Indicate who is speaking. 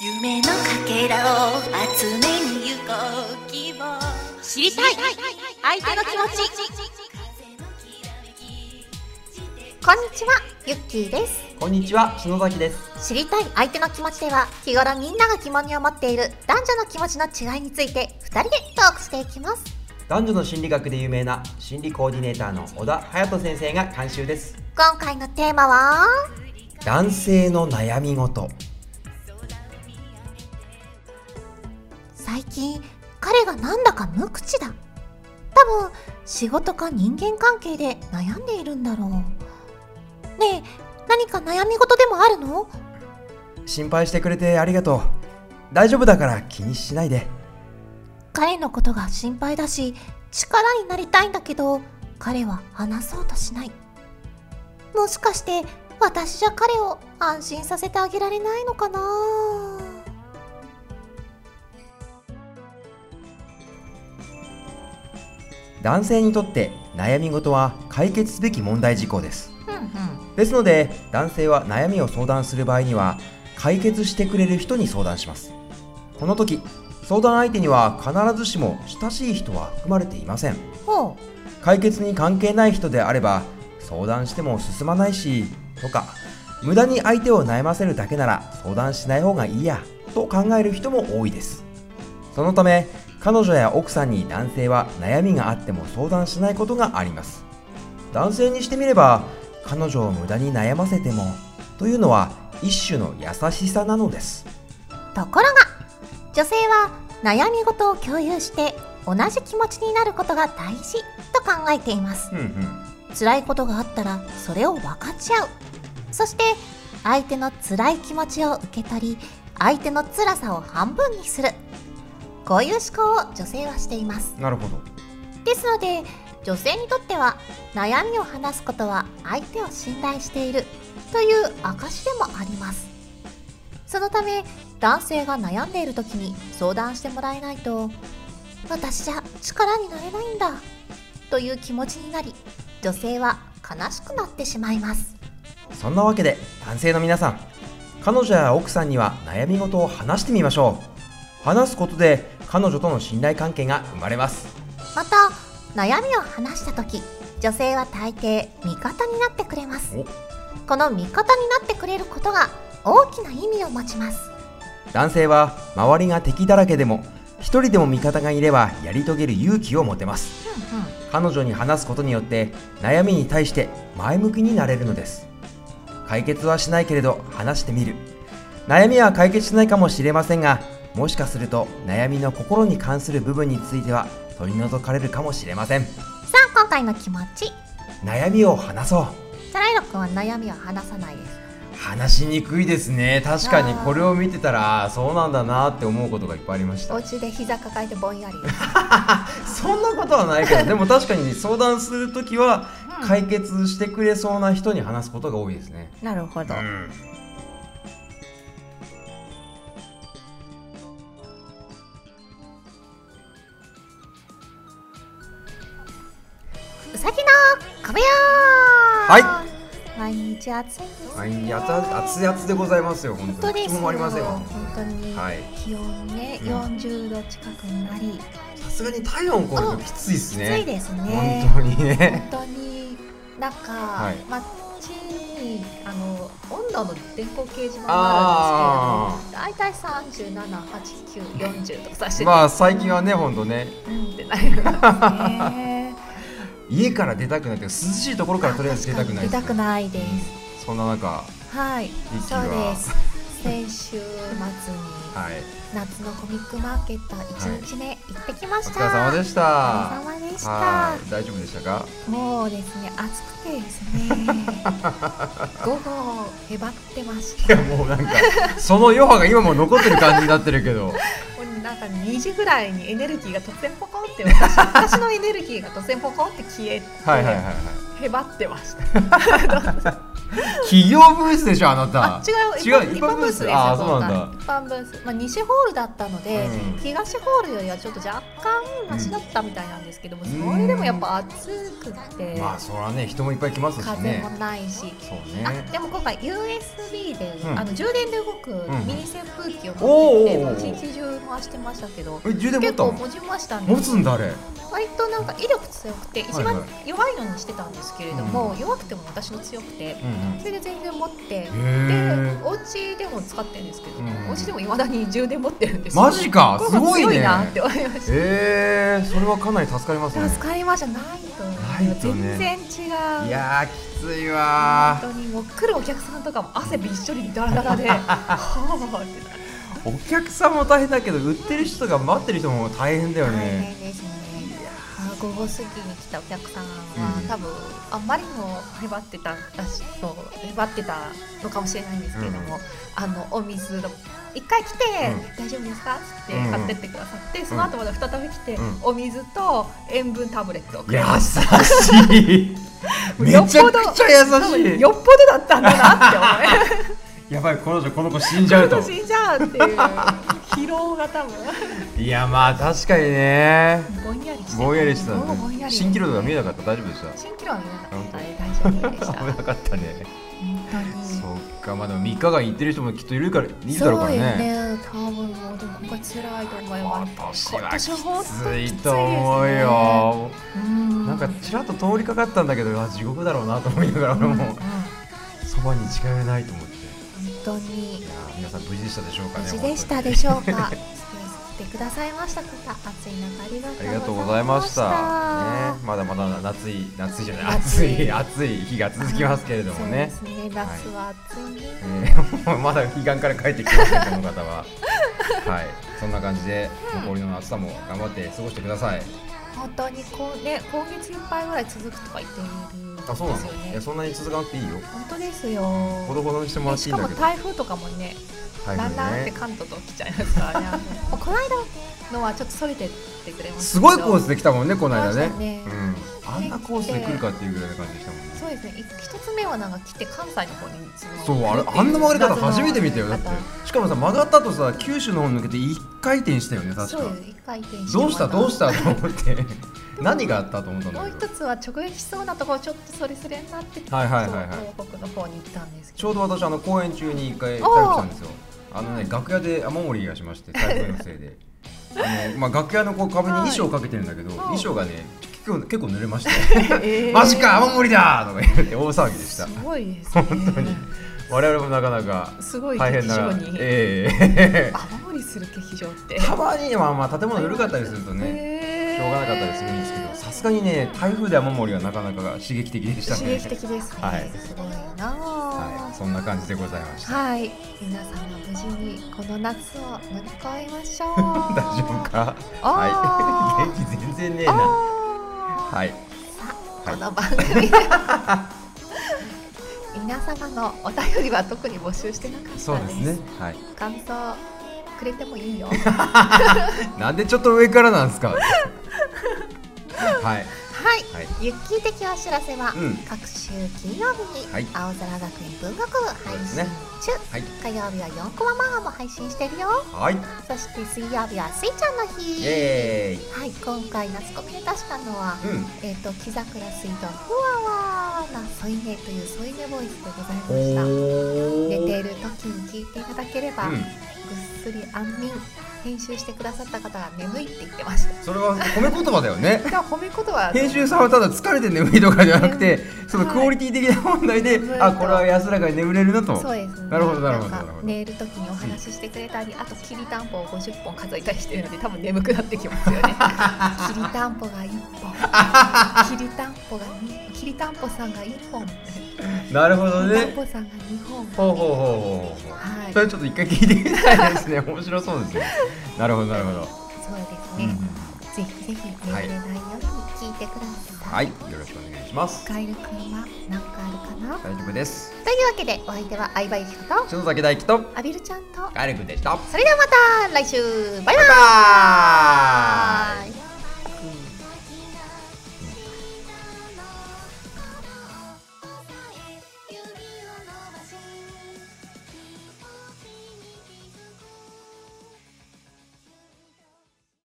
Speaker 1: 夢のかけらを集めに行こう希望知りたい相手の気持ち。こんにちは、ゆっきーです。
Speaker 2: こんにちは、篠崎です。
Speaker 1: 知りたい相手の気持ちでは、日頃みんなが疑問に思っている男女の気持ちの違いについて2人でトークしていきます。
Speaker 2: 男女の心理学で有名な心理コーディネーターの小田隼人先生が監修です。
Speaker 1: 今回のテーマは
Speaker 2: 男性の悩み事。
Speaker 1: 最近彼がなんだか無口だ。多分仕事か人間関係で悩んでいるんだろう。ねえ、何か悩み事でもあるの？
Speaker 2: 心配してくれてありがとう。大丈夫だから気にしないで。
Speaker 1: 彼のことが心配だし、力になりたいんだけど、彼は話そうとしない。もしかして私じゃ彼を安心させてあげられないのかな？
Speaker 2: 男性にとって悩み事は解決すべき問題事項です。ですので、男性は悩みを相談する場合には解決してくれる人に相談します。この時、相談相手には必ずしも親しい人は含まれていません。解決に関係ない人であれば相談しても進まないしとか、無駄に相手を悩ませるだけなら相談しない方がいいやと考える人も多いです。そのため、彼女や奥さんに男性は悩みがあっても相談しないことがあります。男性にしてみれば、彼女を無駄に悩ませてもというのは一種の優しさなのです。
Speaker 1: ところが、女性は悩み事を共有して同じ気持ちになることが大事と考えています。辛いことがあったらそれを分かち合う。そして相手の辛い気持ちを受け取り、相手の辛さを半分にする。こういう思考を女性はしています。
Speaker 2: なるほど。
Speaker 1: ですので、女性にとっては悩みを話すことは相手を信頼しているという証でもあります。そのため、男性が悩んでいる時に相談してもらえないと、私じゃ力になれないんだという気持ちになり、女性は悲しくなってしまいます。
Speaker 2: そんなわけで、男性の皆さん、彼女や奥さんには悩み事を話してみましょう。話すことで彼女との信頼関係が生まれます。
Speaker 1: また、悩みを話した時、女性は大抵味方になってくれます。この味方になってくれることが大きな意味を持ちます。
Speaker 2: 男性は周りが敵だらけでも一人でも味方がいればやり遂げる勇気を持てます。彼女に話すことによって悩みに対して前向きになれるのです。解決はしないけれど話してみる。悩みは解決しないかもしれませんが、もしかすると悩みの心に関する部分については取り除かれるかもしれません。
Speaker 1: さあ、今回の気持ち。
Speaker 2: 悩みを話そう。
Speaker 1: サライロ君は悩みは話さないです。
Speaker 2: 話しにくいですね。確かにこれを見てたらそうなんだなって思うことがいっぱいありました。
Speaker 1: お家で膝抱えてぼんやり
Speaker 2: そんなことはないけど、でも確かに相談するときは解決してくれそうな人に話すことが多いですね。
Speaker 1: なるほど。うさぎの小部屋。
Speaker 2: はい。
Speaker 1: 毎日暑いですね。
Speaker 2: 毎日熱々でございますよ。本当に。
Speaker 1: 本当ですよ。
Speaker 2: もありませんよ。
Speaker 1: 本当に、
Speaker 2: はい、
Speaker 1: 気温ね、40度近くになり、
Speaker 2: さすがに体温超えるときついですね。
Speaker 1: きついですね。
Speaker 2: 本当にね。
Speaker 1: 本当になんか、街に温度の電光掲示板があるんですけど、だいたい37、8、9、40とかさしてて、
Speaker 2: まあ最近はね、本当ね。
Speaker 1: ってなりますね。
Speaker 2: 家から出たくないというか、涼しいところからとりあえず出たくないです、ね。
Speaker 1: 出たくないです。
Speaker 2: そんな中、
Speaker 1: はい、そうです。先週末に夏のコミックマーケット1日目行ってきました。
Speaker 2: お疲れ様でした。
Speaker 1: お疲れ様でした。
Speaker 2: 大丈夫でしたか？
Speaker 1: もうですね、暑くてですね午後へばってました。
Speaker 2: いや、もうなんかその余波が今も残ってる感じになってるけど
Speaker 1: なんか2時ぐらいにエネルギーが突然ポコンって私のエネルギーが突然ポコンって消えて、へばってました
Speaker 2: 企業ブースでしょあなた。
Speaker 1: 違う、一般ブースですよ。
Speaker 2: あ、そうなんだ。
Speaker 1: 一般ブース、西ホールだったので、東ホールよりはちょっと若干マシだったみたいなんですけども、それでもやっぱ暑くて、
Speaker 2: まあそらね、人もいっぱい来ますしね。
Speaker 1: 風もないし。
Speaker 2: そうね。
Speaker 1: でも今回 USB で充電で動くミニ扇風機を持ってきて、一日中回してましたけど、
Speaker 2: 充電持ったの？
Speaker 1: 結構持ちましたね。
Speaker 2: 持つんだあれ。
Speaker 1: 割となんか威力強くて、一番弱いのにしてたんですけれども、弱くても私の強くて、それで全然持って、でお家でも使ってるんですけど、お家でも未だに充電持ってるんですよ。
Speaker 2: マジか、すごいね。
Speaker 1: 強いなって思いました。
Speaker 2: それはかなり助かりますね。
Speaker 1: 助かりました。ないと全然違う。
Speaker 2: いやきついわ。
Speaker 1: 本当にもう来るお客さんとかも汗びっしょりダラダラで
Speaker 2: お客さんも大変だけど、売ってる人が待ってる人も大変だよね。
Speaker 1: 大変ですね。午後過ぎに来たお客さんは、多分あんまりにもへばってたのかもしれないんですけれども、お水の一回来て、大丈夫ですかって買ってってくださって、その後また再び来て、お水と塩分タブレットをくれました。
Speaker 2: 優しい。めちゃくちゃ優しい。
Speaker 1: よっぽどだったんだなって思い。
Speaker 2: やばい、この子死んじゃうと。
Speaker 1: 死んじゃうっていう疲労が多分。
Speaker 2: いやまあ確かにね。
Speaker 1: ぼんやりして
Speaker 2: たね。蜃気楼とか見えなかった？大丈夫でした？
Speaker 1: 蜃気楼は見えなかった。大丈夫でした。
Speaker 2: 危なかったね。
Speaker 1: 本当に。
Speaker 2: そっか、まあでも3日間行ってる人もきっといるだろうからね。
Speaker 1: そうよね。多分もうでも今回辛いと思います。
Speaker 2: 今年はきついと思うよ。なんかちらっと通りかかったんだけど、地獄だろうなと思いながら、俺もそばに近寄れないと思って。
Speaker 1: 本当に。
Speaker 2: 皆さん無事でしたでしょうかね。
Speaker 1: 無事でしたでしょうか。来てくださいました方、暑い中ありがとうございました。
Speaker 2: まだまだ暑いじゃない、暑い日が続きますけれどもね。
Speaker 1: そうですね、夏は暑いね。
Speaker 2: まだ彼岸から帰ってきてません、この方は。はい、そんな感じで残りの暑さも頑張って過ごしてください。
Speaker 1: 本当に今月いっぱいぐらい続くとか言っているんですよね。
Speaker 2: あ、そうなの？いや、そんなに続かなくていいよ。
Speaker 1: 本当ですよ。
Speaker 2: ほどほどにしてもらっていいんだけど。
Speaker 1: しかも台風とかもね、だんだんって関東と来ちゃいますからね。この間のはちょっとそれてってくれました。
Speaker 2: すごいコースで来たもんね、この間ね。あんなコースで来るかっていうぐらいな感じでしたもんね。
Speaker 1: そうですね。一つ目はなんか来て関西の方に。
Speaker 2: そう、あんな曲がり方初めて見たよ。だってしかもさ、曲がった後さ、九州の方に抜けて一回転したよね、確か。
Speaker 1: そう、一回転して。
Speaker 2: どうしたと思って。何があったと思ったんだけど。
Speaker 1: もう一つは直撃しそうなところちょっとそれになって東北の方に行ったんですけど、
Speaker 2: ちょうど私公演中に一回台風来たんですよ。楽屋で雨漏りがしまして、台風のせいで楽屋の壁に衣装をかけてるんだけど、衣装がね結構濡れましてマジか雨漏りだとか言って大騒ぎでした。
Speaker 1: すごいですね。
Speaker 2: 本当に我々もなかなか大変な。雨
Speaker 1: 漏りする劇場って
Speaker 2: たまに建物古かったりするとね、しょうがなかったりするんですけど、さすがにね、台風で雨漏りはなかなか刺激的でしたね。
Speaker 1: 刺激的ですね。すごいな。
Speaker 2: はい、そんな感じでございました。
Speaker 1: はい、皆さんも無事にこの夏を乗り越えましょう。
Speaker 2: 大丈夫か？はい、元気全然ねえな。はい。
Speaker 1: さあ、この番組で皆様のお便りは特に募集してなかったです。
Speaker 2: そうですね。はい。
Speaker 1: 感想くれてもいいよ。
Speaker 2: なんでちょっと上からなんですか。はい。
Speaker 1: ゆっきー的お知らせは、各週金曜日に青空学園文学部配信中、火曜日は4コマ漫画も配信してるよ。そして水曜日はスイちゃんの日。はい、今回夏コミで出したのは木桜水道ふわわな添い寝という添い寝ボイスでございました。寝ている時に聞いていただければ、ぐっすり安眠。編集してくださった方が眠いって言ってました。
Speaker 2: それは褒め言葉だよね。
Speaker 1: 褒め言葉。
Speaker 2: 編集さんはただ疲れて眠いとかじゃなくて、そのクオリティ的な問題で、これは安らかに眠れるなと。
Speaker 1: そうですね。
Speaker 2: なるほど。
Speaker 1: 寝る時にお話ししてくれたり、あときりたんぽを50本数えたりしてるので、多分眠くなってきますよね。きりたんぽが1本、きりたんぽがきりたんぽさんが1本。
Speaker 2: なるほどね。
Speaker 1: きりたんぽさんが2本。
Speaker 2: ほう。それちょっと一回聞いてみたいですね。面白そうですよ。なるほど。
Speaker 1: そうですね。ぜひぜひ眠れないように聞いてください。
Speaker 2: よろしくお願いします。
Speaker 1: カエルくんは何かあるかな？
Speaker 2: 大丈夫です。
Speaker 1: というわけで、お相手は相葉ゆきこと
Speaker 2: 篠崎大輝と
Speaker 1: アビルちゃんと
Speaker 2: カエルくんでした。
Speaker 1: それではまた来週、バイバーイ。